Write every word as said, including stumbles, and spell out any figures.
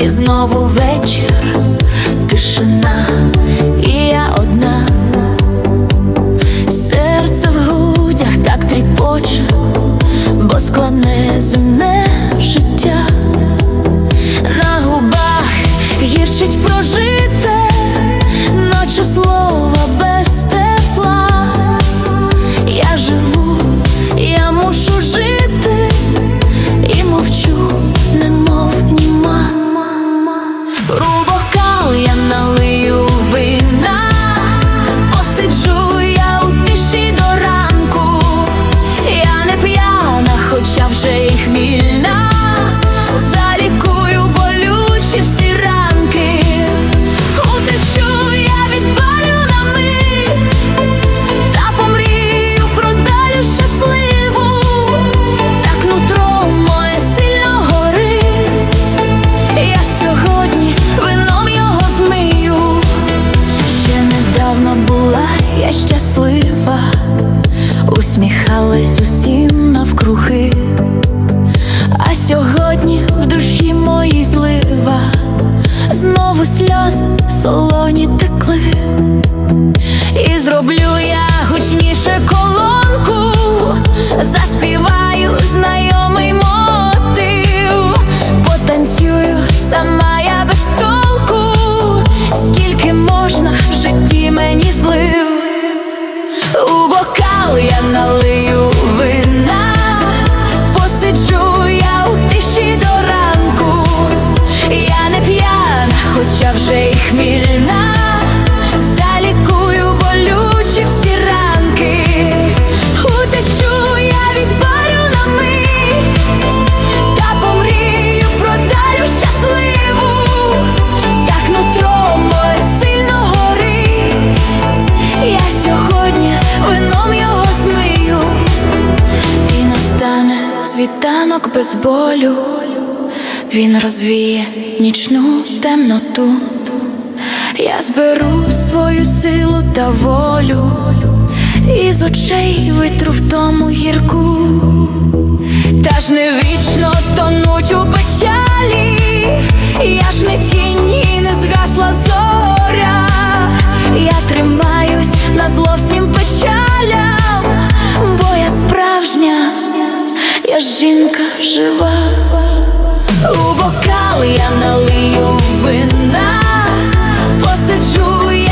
І знову вечір, тишина, і я одна. Серце в грудях так тріпоче, бо складне земне життя. На губах гірчить прожите, наче слова без тепла. Я живу, я мушу жити, і мовчу, немов німа. Беру бокал, я налию вина, посиджу я у тиші до ранку. Я не п'яна, хоча вже й хмільна, залікую болючі всі ранки. Утечу я від болю на мить, та помрію про долю щасливу. Так нутро моє сильно горить, я сьогодні вином його змию. Ще недавно була я щаслива, усміхалась усім навкруги. А сьогодні в душі моїй злива, знову сльози солоні текли. І зроблю я гучніше колонку, заспіваю знайомий мотив, потанцюю сама я без толку. Скільки можна в житті мені злив? У бокал я налию вина, посиджу я у тиші до ранку. Я не п'яна, хоча вже й хмільна, залікую болючі всі ранки. Утечу я від болю на мить, та помрію про долю щасливу. Так нутро моє сильно горить, я сьогодні вином його змию. І настане світанок без болю, він розвіє нічну темноту. Я зберу свою силу та волю, і з очей витру втому гірку. Та ж не вічно тонуть у печалі, я ж не тінь і не згасла зоря. Я тримаюсь назло всім печалям, бо я справжня, я жінка жива. У бокал я налию вина, посиджу